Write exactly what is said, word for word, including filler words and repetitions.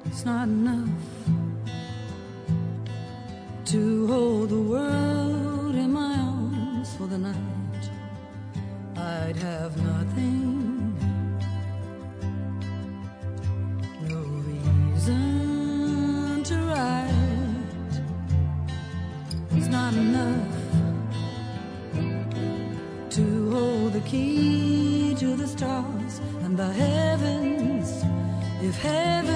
It's not enough to hold the world in my arms for the night. I'd have nothing, no reason to write. It's not enough to hold the key to the stars and the heavens. If heaven